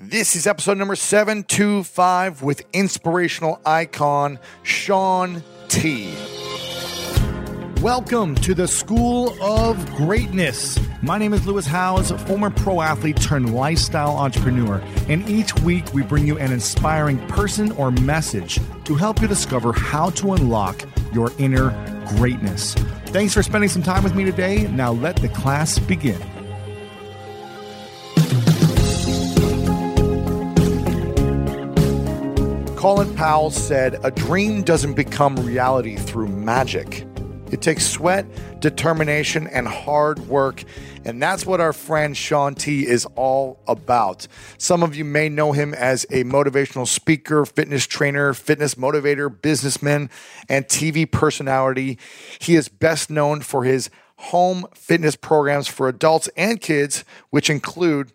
This is episode number 725 with inspirational icon Shaun T. Welcome to the School of Greatness. My name is Lewis Howes, former pro athlete turned lifestyle entrepreneur, and each week we bring you an inspiring person or message to help you discover how to unlock your inner greatness. Thanks for spending some time with me today. Now let the class begin. Colin Powell said, "A dream doesn't become reality through magic. It takes sweat, determination, and hard work." And that's what our friend Shaun T is all about. Some of you may know him as a motivational speaker, fitness trainer, fitness motivator, businessman, and TV personality. He is best known for his home fitness programs for adults and kids, which include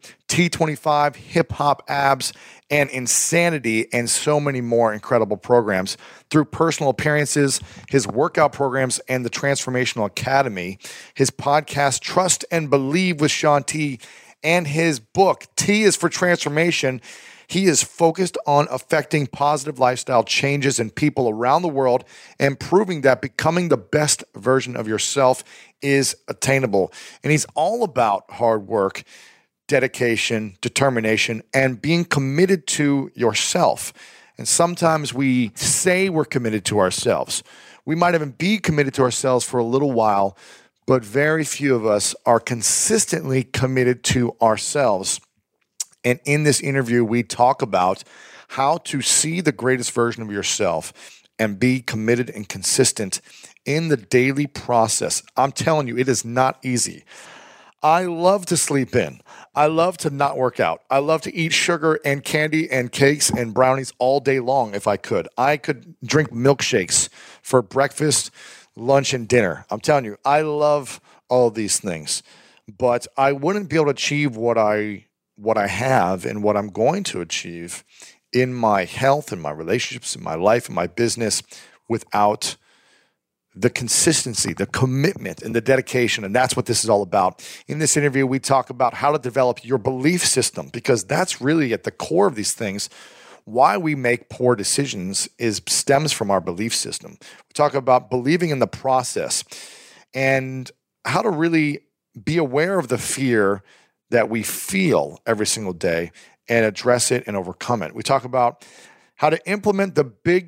T25, Hip Hop Abs, and Insanity, and so many more incredible programs. Through personal appearances, his workout programs, and the Transformational Academy, his podcast, Trust and Believe with Shaun T, and his book, T is for Transformation, he is focused on affecting positive lifestyle changes in people around the world and proving that becoming the best version of yourself is attainable. And he's all about hard work, dedication, determination, and being committed to yourself. And sometimes we say we're committed to ourselves. We might even be committed to ourselves for a little while, but very few of us are consistently committed to ourselves. And in this interview, we talk about how to see the greatest version of yourself and be committed and consistent in the daily process. I'm telling you, it is not easy. I love to sleep in. I love to not work out. I love to eat sugar and candy and cakes and brownies all day long if I could. I could drink milkshakes for breakfast, lunch, and dinner. I'm telling you, I love all of these things. But I wouldn't be able to achieve what I have and what I'm going to achieve in my health, in my relationships, in my life, in my business without the consistency, the commitment, and the dedication. And that's what this is all about. In this interview, we talk about how to develop your belief system, because that's really at the core of these things. Why we make poor decisions stems from our belief system. We talk about believing in the process and how to really be aware of the fear that we feel every single day and address it and overcome it. We talk about how to implement the big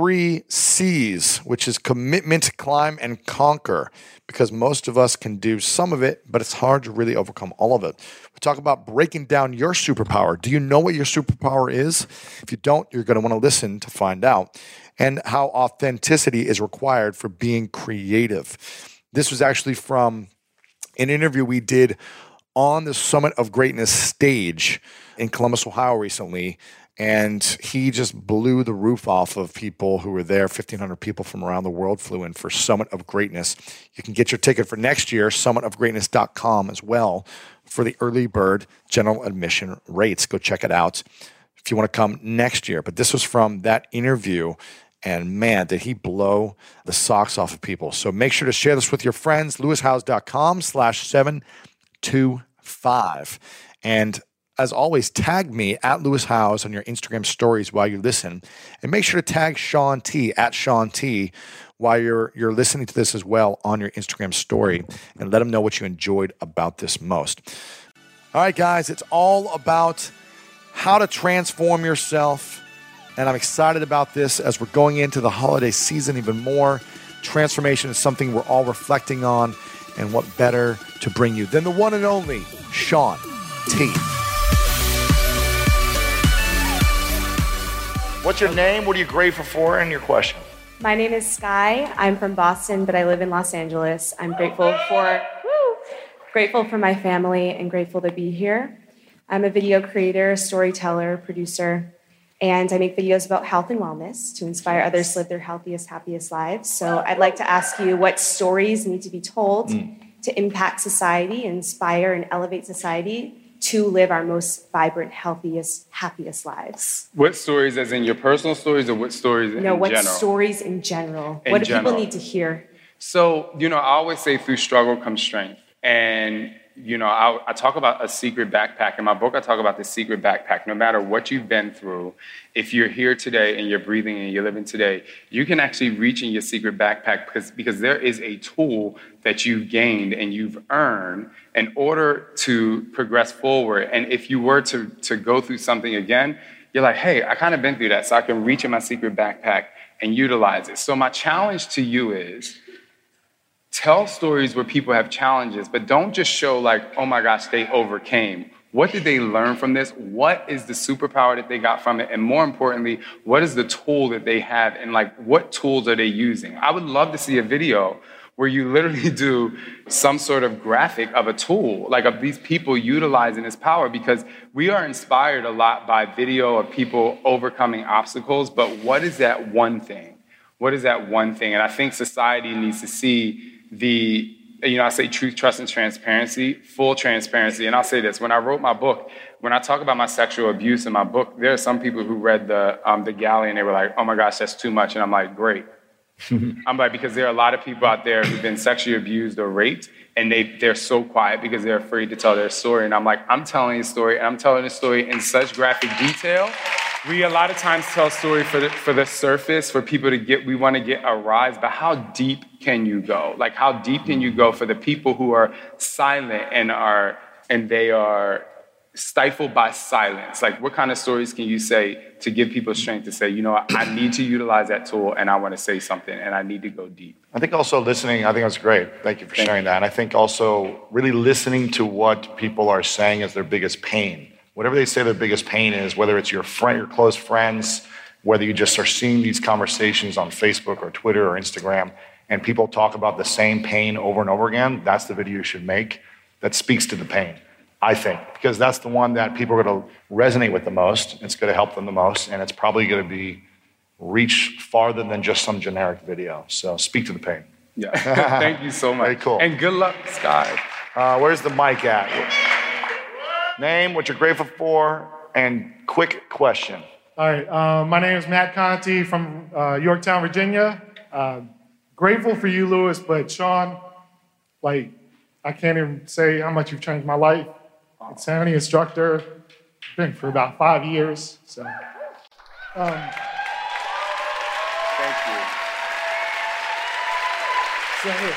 3 C's, which is commitment, climb, and conquer, because most of us can do some of it, but it's hard to really overcome all of it. We talk about breaking down your superpower. Do you know what your superpower is? If you don't, you're going to want to listen to find out. And how authenticity is required for being creative. This was actually from an interview we did on the Summit of Greatness stage in Columbus, Ohio recently. And he just blew the roof off of people who were there. 1,500 people from around the world flew in for Summit of Greatness. You can get your ticket for next year, summitofgreatness.com as well, for the early bird general admission rates. Go check it out if you want to come next year. But this was from that interview. And man, did he blow the socks off of people. So make sure to share this with your friends, lewishowes.com/725. And as always, tag me at Lewis Howes on your Instagram stories while you listen. And make sure to tag Shaun T at Shaun T while you're listening to this as well on your Instagram story. And let him know what you enjoyed about this most. All right, guys, it's all about how to transform yourself. And I'm excited about this as we're going into the holiday season even more. Transformation is something we're all reflecting on. And what better to bring you than the one and only Shaun T. What's your name? What are you grateful for? And your question. My name is Sky. I'm from Boston, but I live in Los Angeles. I'm grateful for my family and grateful to be here. I'm a video creator, storyteller, producer, and I make videos about health and wellness to inspire others to live their healthiest, happiest lives. So I'd like to ask you what stories need to be told to impact society, inspire and elevate society to live our most vibrant, healthiest, happiest lives. What stories, as in your personal stories, or what stories in general? No, what stories in general? What do people need to hear? So, I always say through struggle comes strength. And, I talk about a secret backpack. In my book, I talk about the secret backpack. No matter what you've been through, if you're here today and you're breathing and you're living today, you can actually reach in your secret backpack because there is a tool that you've gained and you've earned in order to progress forward. And if you were to go through something again, you're like, hey, I kind of been through that, so I can reach in my secret backpack and utilize it. So my challenge to you is, tell stories where people have challenges, but don't just show like, oh my gosh, they overcame. What did they learn from this? What is the superpower that they got from it? And more importantly, what is the tool that they have? And like, what tools are they using? I would love to see a video where you literally do some sort of graphic of a tool, like of these people utilizing this power, because we are inspired a lot by video of people overcoming obstacles. But what is that one thing? What is that one thing? And I think society needs to see I say truth, trust, and transparency, full transparency. And I'll say this, when I wrote my book, when I talk about my sexual abuse in my book, there are some people who read the galley and they were like, oh my gosh, that's too much. And I'm like, great. I'm like, because there are a lot of people out there who've been sexually abused or raped, and they're so quiet because they're afraid to tell their story. And I'm like, I'm telling a story, and I'm telling a story in such graphic detail. We a lot of times tell story for the surface, for people we want to get a rise, but how deep can you go? Like, how deep can you go for the people who are silent and they are stifled by silence? Like, what kind of stories can you say to give people strength to say, you know what, I need to utilize that tool and I want to say something and I need to go deep? I think also listening, I think that's great. Thank you for sharing that. And I think also really listening to what people are saying is their biggest pain. Whatever they say their biggest pain is, whether it's your friend, your close friends, whether you just are seeing these conversations on Facebook or Twitter or Instagram, and people talk about the same pain over and over again, that's the video you should make that speaks to the pain, I think, because that's the one that people are going to resonate with the most. It's going to help them the most, and it's probably going to reach farther than just some generic video. So speak to the pain. Yeah, thank you so much. Very cool. And good luck, Sky. Where's the mic at? Name, what you're grateful for, and quick question. All right, my name is Matt Conti from Yorktown, Virginia. Grateful for you, Lewis, but Sean, I can't even say how much you've changed my life. Insanity instructor, been for about 5 years. So, thank you. So,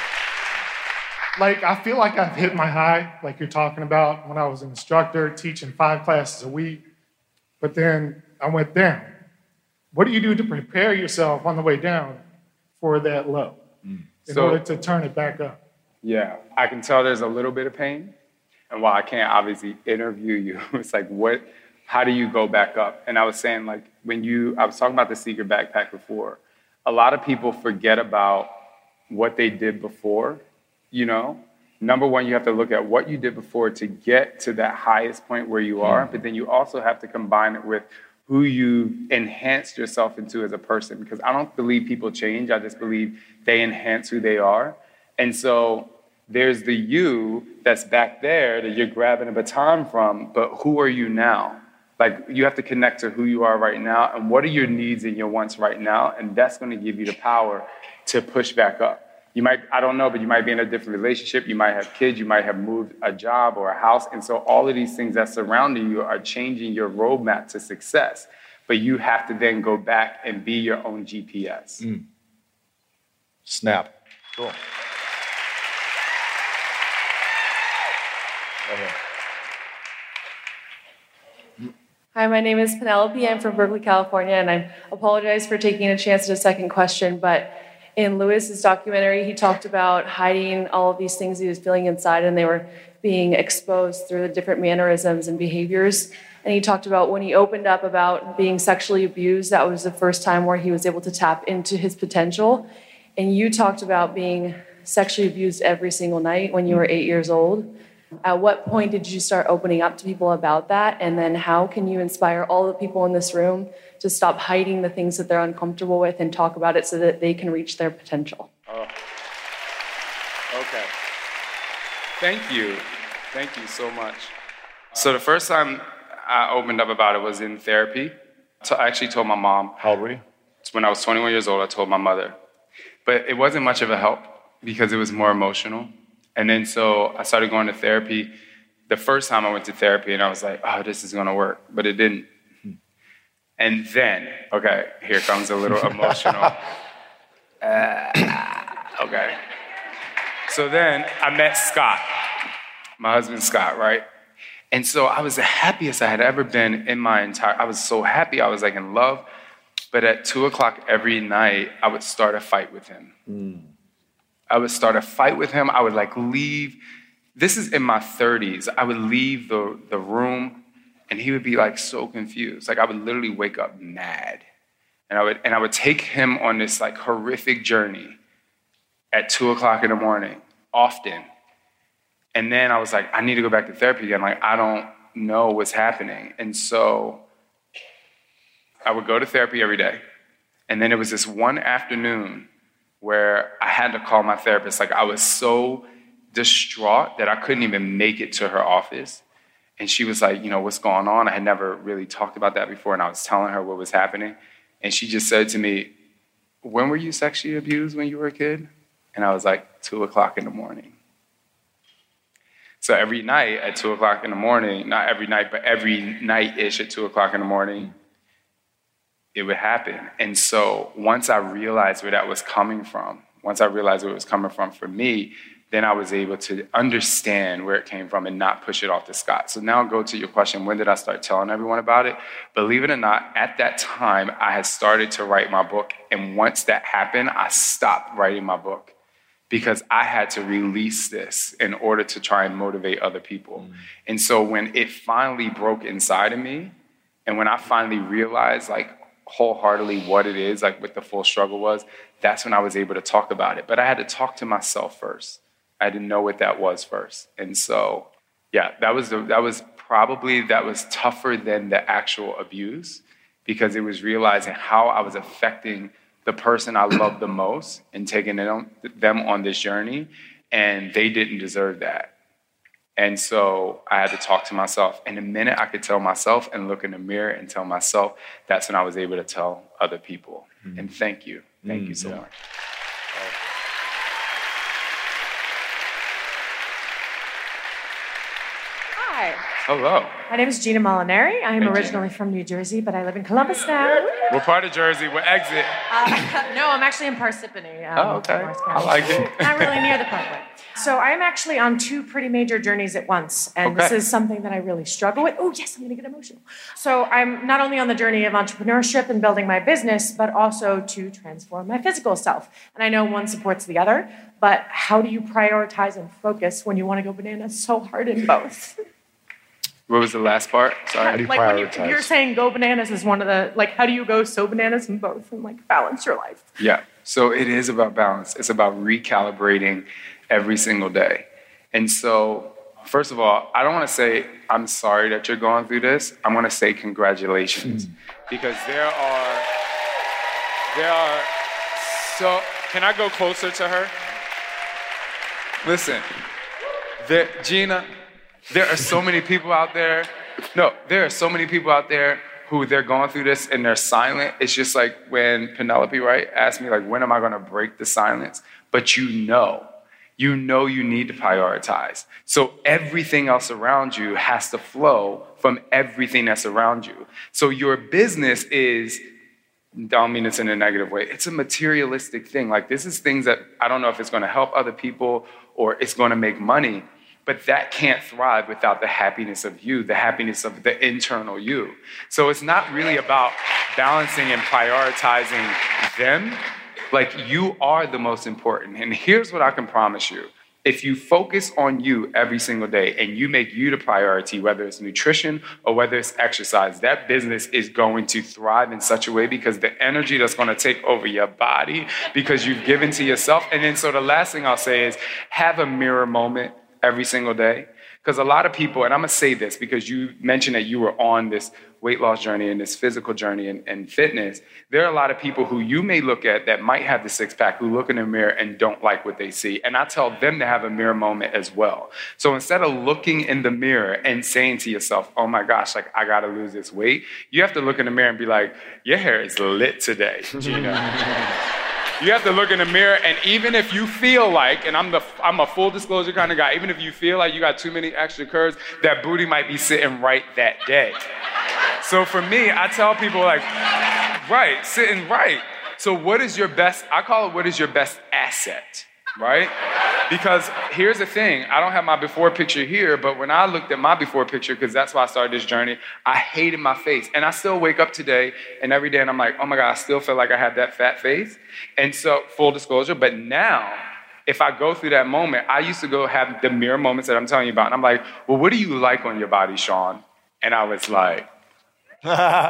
I feel like I've hit my high, like you're talking about, when I was an instructor teaching 5 classes a week, but then I went down. What do you do to prepare yourself on the way down for that low in order to turn it back up? Yeah, I can tell there's a little bit of pain. And while I can't obviously interview you, it's like, how do you go back up? And I was saying, I was talking about the secret backpack before. A lot of people forget about what they did before. Number one, you have to look at what you did before to get to that highest point where you are, but then you also have to combine it with who you enhanced yourself into as a person, because I don't believe people change. I just believe they enhance who they are. And so there's the you that's back there that you're grabbing a baton from, but who are you now? You have to connect to who you are right now and what are your needs and your wants right now, and that's going to give you the power to push back up. You might, I don't know, but you might be in a different relationship. You might have kids. You might have moved a job or a house. And so all of these things that surrounding you are changing your roadmap to success. But you have to then go back and be your own GPS. Snap. Cool. Hi, my name is Penelope. I'm from Berkeley, California, and I apologize for taking a chance at a second question, but in Lewis's documentary, he talked about hiding all of these things he was feeling inside, and they were being exposed through the different mannerisms and behaviors. And he talked about when he opened up about being sexually abused, that was the first time where he was able to tap into his potential. And you talked about being sexually abused every single night when you were 8 years old. At what point did you start opening up to people about that? And then how can you inspire all the people in this room to stop hiding the things that they're uncomfortable with and talk about it so that they can reach their potential? Oh. Okay. Thank you. Thank you so much. So the first time I opened up about it was in therapy. So I actually told my mom. How old were you? When I was 21 years old, I told my mother. But it wasn't much of a help because it was more emotional. And then so I started going to therapy. The first time I went to therapy, and I was like, oh, this is going to work. But it didn't. And then, okay, here comes a little emotional. Okay. So then I met Scott, my husband Scott, right? And so I was the happiest I had ever been in my I was so happy. I was like in love. But at 2:00 every night, I would start a fight with him. I would start a fight with him. I would like leave. This is in my 30s. I would leave the room and he would be like so confused. Like I would literally wake up mad. And I would take him on this like horrific journey at 2:00 in the morning, often. And then I was like, I need to go back to therapy again. Like, I don't know what's happening. And so I would go to therapy every day. And then it was this one afternoon where I had to call my therapist. Like, I was so distraught that I couldn't even make it to her office. And she was like, what's going on? I had never really talked about that before. And I was telling her what was happening. And she just said to me, when were you sexually abused when you were a kid? And I was like, 2:00 in the morning. So every night at 2:00 in the morning, not every night, but every night-ish at 2:00 in the morning, it would happen. And so once I realized where that was coming from, for me, then I was able to understand where it came from and not push it off to Scott. So now I'll go to your question, when did I start telling everyone about it? Believe it or not, at that time, I had started to write my book. And once that happened, I stopped writing my book because I had to release this in order to try and motivate other people. And so when it finally broke inside of me, and when I finally realized like wholeheartedly what it is, like what the full struggle was, that's when I was able to talk about it. But I had to talk to myself first. I didn't know what that was first. And so, yeah, that was tougher than the actual abuse because it was realizing how I was affecting the person I loved the most and taking them on this journey, and they didn't deserve that. And so I had to talk to myself. And the minute I could tell myself and look in the mirror and tell myself, that's when I was able to tell other people. And thank you. Thank you so much. Hi. Hello. My name is Gina Molinari. I'm Hey, originally Gina. from New Jersey, but I live in Columbus now. What part of Jersey? What exit? No, I'm actually in Parsippany. Okay. Morris I County. like it. Not really near the Parkway. So I'm actually on two pretty major journeys at once, and this Okay. is something that I really struggle with. Oh, yes, I'm going to get emotional. So I'm not only on the journey of entrepreneurship and building my business, but also to transform my physical self. And I know one supports the other, but how do you prioritize and focus when you want to go bananas so hard in both? What was the last part? Sorry. How do you Like when prioritize? you're saying go bananas is one of the, like, how do you go so bananas in both and like balance your life? Yeah. So it is about balance. It's about recalibrating every single day. And so, first of all, I don't want to say I'm sorry that you're going through this. I'm going to say congratulations. Because there are so, can I go closer to her? Listen, Gina, there are so many people out there. No, there are so many people out there who they're going through this and they're silent. It's just like when Penelope, right, asked me, like, when am I going to break the silence? But you know you need to prioritize. So everything else around you has to flow from everything that's around you. So your business is, don't mean this in a negative way, it's a materialistic thing. Like, this is things that I don't know if it's going to help other people or it's going to make money. But that can't thrive without the happiness of you, the happiness of the internal you. So it's not really about balancing and prioritizing them. Like, you are the most important. And here's what I can promise you. If you focus on you every single day and you make you the priority, whether it's nutrition or whether it's exercise, that business is going to thrive in such a way because the energy that's going to take over your body because you've given to yourself. And then so the last thing I'll say is have a mirror moment every single day. Because a lot of people, and I'm going to say this because you mentioned that you were on this weight loss journey and this physical journey and fitness. There are a lot of people who you may look at that might have the six pack who look in the mirror and don't like what they see. And I tell them to have a mirror moment as well. So instead of looking in the mirror and saying to yourself, oh my gosh, like I got to lose this weight, you have to look in the mirror and be like, your hair is lit today, Gina. You have to look in the mirror, and even if you feel like, and I'm a full disclosure kind of guy, even if you feel like you got too many extra curves, that booty might be sitting right that day. So for me, I tell people like, right, sitting right. So what is your best, I call it what is your best asset, right? Because here's the thing, I don't have my before picture here, but when I looked at my before picture, because that's why I started this journey, I hated my face. And I still wake up today and every day and I'm like, oh my God, I still feel like I have that fat face. And so, full disclosure, but now, if I go through that moment, I used to go have the mirror moments that I'm telling you about. And I'm like, well, what do you like on your body, Sean? And I was like, you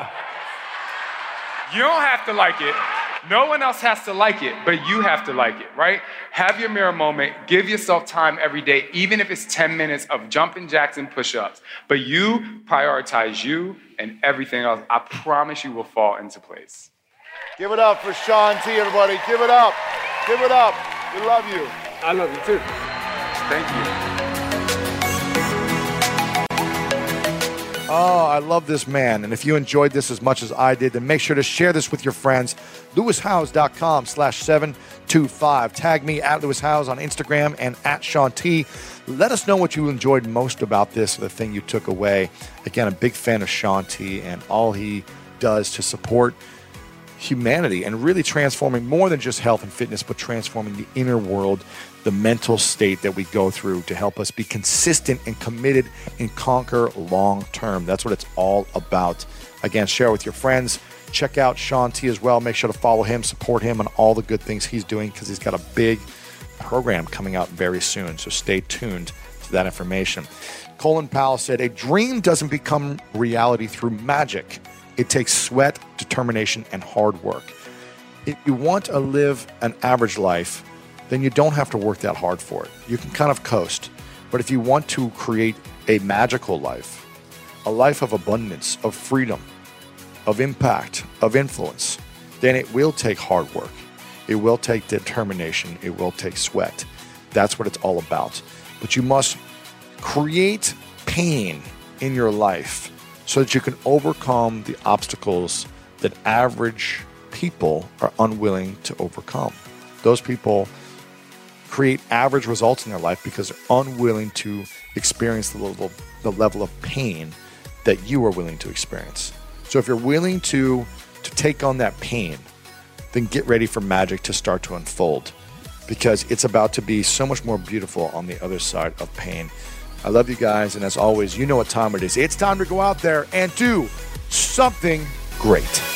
don't have to like it. No one else has to like it, but you have to like it, right? Have your mirror moment. Give yourself time every day, even if it's 10 minutes of jumping jacks and push-ups. But you prioritize you and everything else. I promise you will fall into place. Give it up for Shaun T, everybody. Give it up. Give it up. We love you. I love you too. Thank you. Oh, I love this man. And if you enjoyed this as much as I did, then make sure to share this with your friends. LewisHowes.com/725. Tag me at Lewis Howes on Instagram and at Shaun T. Let us know what you enjoyed most about this, the thing you took away. Again, a big fan of Shaun T and all he does to support humanity and really transforming more than just health and fitness, but transforming the inner world, the mental state that we go through to help us be consistent and committed and conquer long term. That's what it's all about. Again, share with your friends. Check out Shaun T as well. Make sure to follow him, support him on all the good things he's doing because he's got a big program coming out very soon. So stay tuned to that information. Colin Powell said, a dream doesn't become reality through magic. It takes sweat, determination, and hard work. If you want to live an average life, then you don't have to work that hard for it. You can kind of coast. But if you want to create a magical life, a life of abundance, of freedom, of impact, of influence, then it will take hard work. It will take determination. It will take sweat. That's what it's all about. But you must create pain in your life so that you can overcome the obstacles that average people are unwilling to overcome. Those people create average results in their life because they're unwilling to experience the level of pain that you are willing to experience. So if you're willing to take on that pain, then get ready for magic to start to unfold because it's about to be so much more beautiful on the other side of pain. I love you guys, and as always, you know what time it is. It's time to go out there and do something great.